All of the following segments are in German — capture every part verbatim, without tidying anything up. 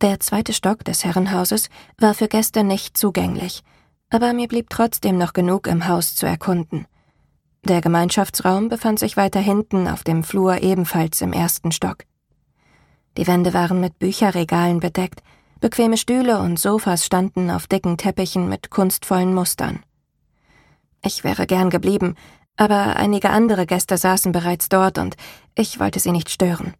Der zweite Stock des Herrenhauses war für Gäste nicht zugänglich, aber mir blieb trotzdem noch genug im Haus zu erkunden. Der Gemeinschaftsraum befand sich weiter hinten auf dem Flur, ebenfalls im ersten Stock. Die Wände waren mit Bücherregalen bedeckt, bequeme Stühle und Sofas standen auf dicken Teppichen mit kunstvollen Mustern. Ich wäre gern geblieben, aber einige andere Gäste saßen bereits dort und ich wollte sie nicht stören.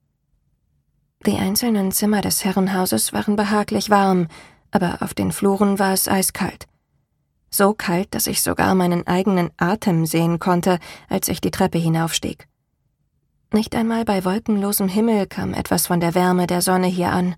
Die einzelnen Zimmer des Herrenhauses waren behaglich warm, aber auf den Fluren war es eiskalt. So kalt, dass ich sogar meinen eigenen Atem sehen konnte, als ich die Treppe hinaufstieg. Nicht einmal bei wolkenlosem Himmel kam etwas von der Wärme der Sonne hier an.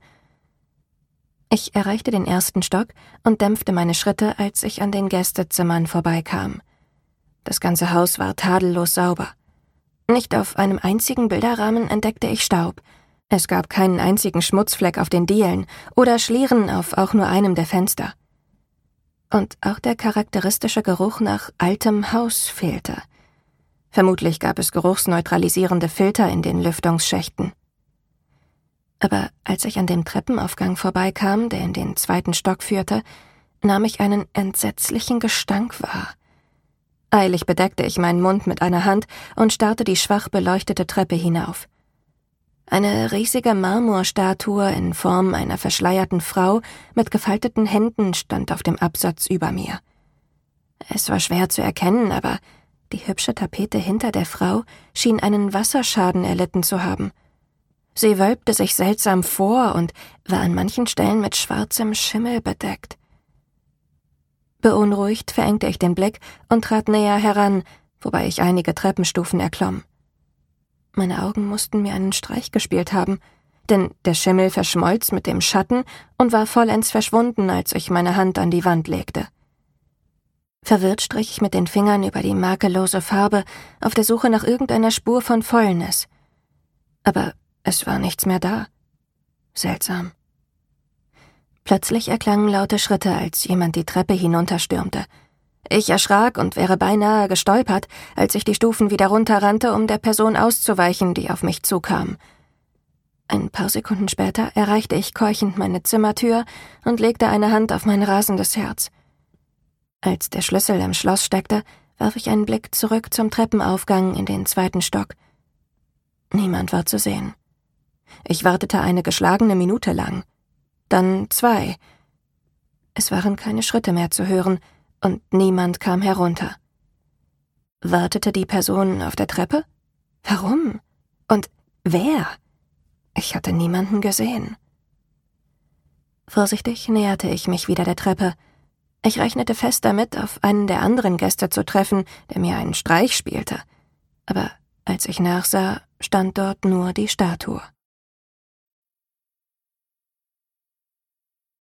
Ich erreichte den ersten Stock und dämpfte meine Schritte, als ich an den Gästezimmern vorbeikam. Das ganze Haus war tadellos sauber. Nicht auf einem einzigen Bilderrahmen entdeckte ich Staub. Es gab keinen einzigen Schmutzfleck auf den Dielen oder Schlieren auf auch nur einem der Fenster. Und auch der charakteristische Geruch nach altem Haus fehlte. Vermutlich gab es geruchsneutralisierende Filter in den Lüftungsschächten. Aber als ich an dem Treppenaufgang vorbeikam, der in den zweiten Stock führte, nahm ich einen entsetzlichen Gestank wahr. Eilig bedeckte ich meinen Mund mit einer Hand und starrte die schwach beleuchtete Treppe hinauf. Eine riesige Marmorstatue in Form einer verschleierten Frau mit gefalteten Händen stand auf dem Absatz über mir. Es war schwer zu erkennen, aber die hübsche Tapete hinter der Frau schien einen Wasserschaden erlitten zu haben. Sie wölbte sich seltsam vor und war an manchen Stellen mit schwarzem Schimmel bedeckt. Beunruhigt verengte ich den Blick und trat näher heran, wobei ich einige Treppenstufen erklomm. Meine Augen mussten mir einen Streich gespielt haben, denn der Schimmel verschmolz mit dem Schatten und war vollends verschwunden, als ich meine Hand an die Wand legte. Verwirrt strich ich mit den Fingern über die makellose Farbe, auf der Suche nach irgendeiner Spur von Fäulnis. Aber es war nichts mehr da. Seltsam. Plötzlich erklangen laute Schritte, als jemand die Treppe hinunterstürmte. Ich erschrak und wäre beinahe gestolpert, als ich die Stufen wieder runterrannte, um der Person auszuweichen, die auf mich zukam. Ein paar Sekunden später erreichte ich keuchend meine Zimmertür und legte eine Hand auf mein rasendes Herz. Als der Schlüssel im Schloss steckte, warf ich einen Blick zurück zum Treppenaufgang in den zweiten Stock. Niemand war zu sehen. Ich wartete eine geschlagene Minute lang. Dann zwei. Es waren keine Schritte mehr zu hören, und niemand kam herunter. Wartete die Person auf der Treppe? Warum? Und wer? Ich hatte niemanden gesehen. Vorsichtig näherte ich mich wieder der Treppe. Ich rechnete fest damit, auf einen der anderen Gäste zu treffen, der mir einen Streich spielte. Aber als ich nachsah, stand dort nur die Statue.